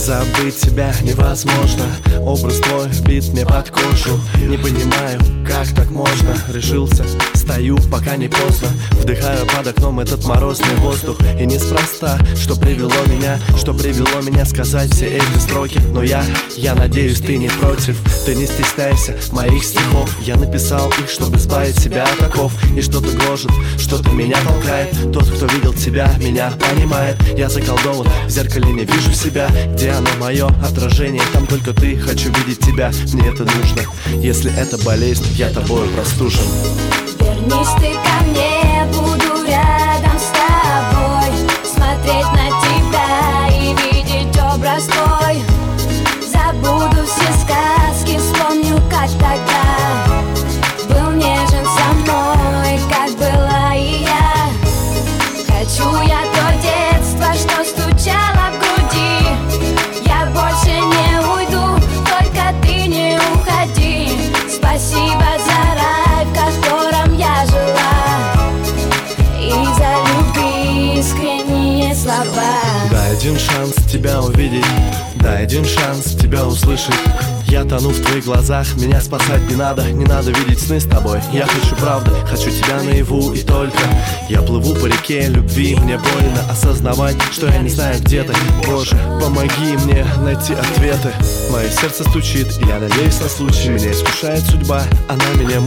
Забыть тебя невозможно. Образ твой вбит мне под кожу. Не понимаю, как так можно. Решился, стою, пока не поздно. Вдыхаю под окном этот морозный воздух. И неспроста, что привело меня сказать все эти строки. Но я надеюсь, ты не против. Ты не стесняйся моих стихов. Я написал их, чтобы избавить себя от оков. И что-то гложет, что-то меня толкает. Тот, кто видел тебя, меня понимает. Я заколдован, в зеркале не вижу себя. Где оно, мое отражение? Там только ты, хочу видеть тебя. Мне это нужно. Если это болезнь, я тобою простужен. Вернись ты ко мне, буду рядом с тобой. Смотреть на тебя и видеть образ твой. Забуду все сказки, вспомню, как тогда был нежен со мной, как была и я. Хочу я то детство, что стучало в груди. Я больше не уйду, только ты не уходи. Спасибо за рай, в котором я жила, и за любви искренние слова. Дай один шанс тебя увидеть, дай один шанс тебя услышать. Я тону в твоих глазах, меня спасать не надо видеть сны с тобой. Я хочу правды, хочу тебя наяву и только. Я плыву по реке любви, мне больно осознавать, что я не знаю, где ты. Боже, помоги мне найти ответы. Мое сердце стучит, и я надеюсь на случай. Меня искушает судьба, она меня